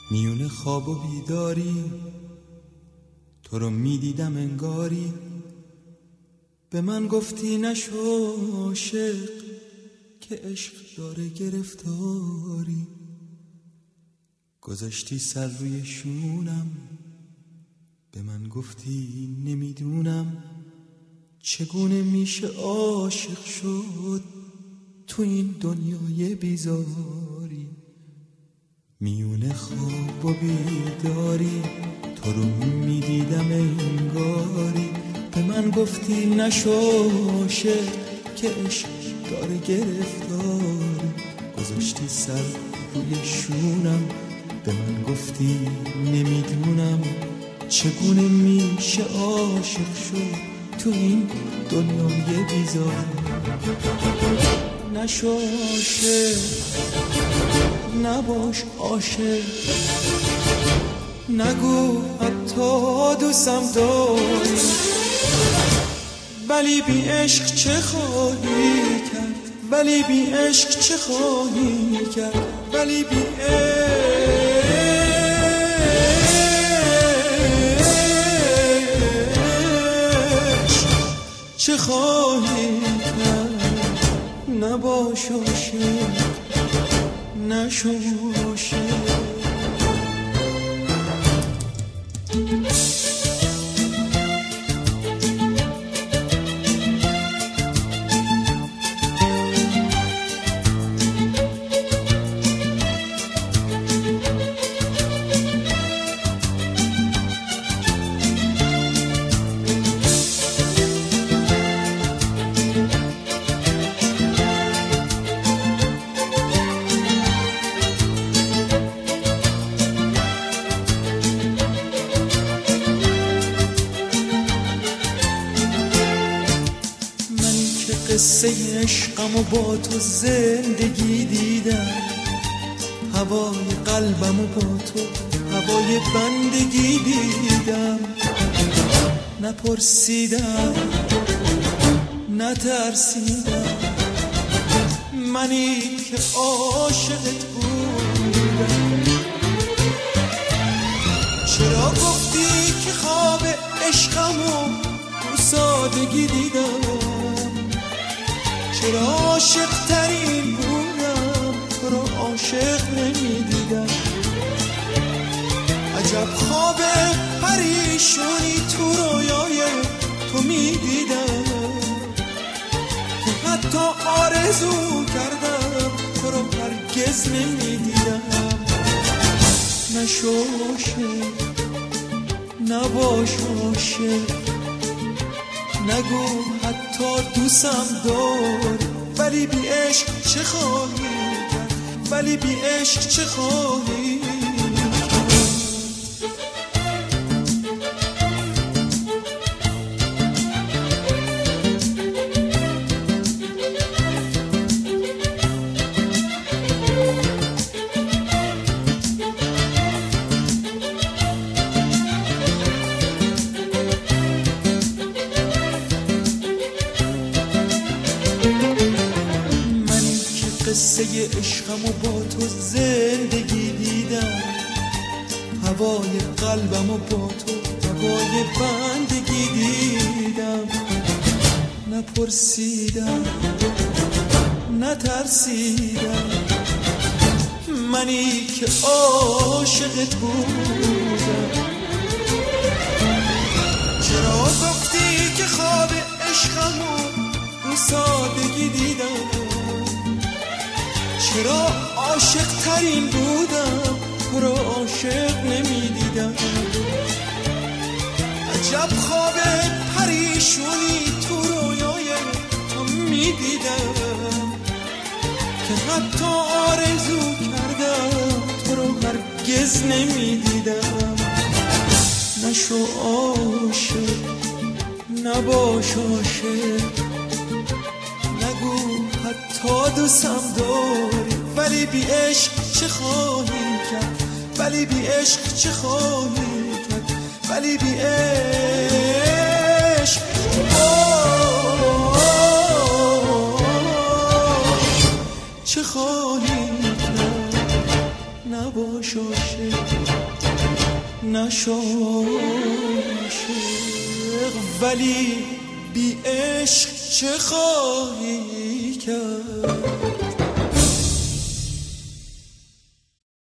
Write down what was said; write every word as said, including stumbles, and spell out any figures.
میونه خواب و بیداری تو رو میدیدم انگاری، به من گفتی نشو عاشق که عشق داره گرفتاری. گذاشتی سر روی شونم، به من گفتی نمیدونم چگونه میشه عاشق شد تو این دنیای بیزاری. میونه خواب و بیداری تو رو میدیدم انگاری، به من گفتی نشو عاشق که عشق داره گرفتاری. گذاشتی سر روی شونم، به من گفتی نمیدونم چگونه میشه عاشق شد تو این دنیای بیزاری. نشو عاشق، نباش عاشق، نگو حتی دوستم داری، ولی بی عشق چه خواهی کرد، ولی بی عشق چه خواهی کرد، ولی بی عشق چه خواهی کرد. نباش عاشق، نشو عاشق. قصه عشقم و با تو زندگی دیدم، هوای قلبم و با تو هوای بندگی دیدم. نپرسیدم نترسیدم، منی که عاشقت بودم. چرا گفتی که خواب عشقم و تو سادگی دیدم؟ چرا عاشق ترین بودم تو رو عاشق نمیدیدم؟ عجب خواب پریشونی تو رویای تو میدیدم که حتی آرزو کردم تو رو هرگز نمیدیدم. نشو عاشق، نباش عاشق، نگو حتی دوستم داری، ولی بی عشق چه خواهی کرد، ولی بی عشق چه خواهی کرد. قصه عشقم و با تو زندگی دیدم، هوای قلبم و با تو هوای بندگی دیدم. نپرسیدم نترسیدم، منی که عاشقت بودم. چرا گفتی که خواب عشقم و رو سادگی دیدم؟ چرا عاشق ترین بودم تو رو عاشق نمیدیدم؟ عجب خواب پریشونی تو رویای تو میدیدم که حتی آرزو کردم تو رو هرگز نمیدیدم. نشو عاشق، نباش عاشق، نگو حتی دوستم داری، ولی بی عشق چه خواهی کرد، ولی بی عشق چه خواهی کرد، ولی بی عشق چه خواهی کرد. نباش باش عاشق نشو عاشق. ولی بی عشق چه خواهی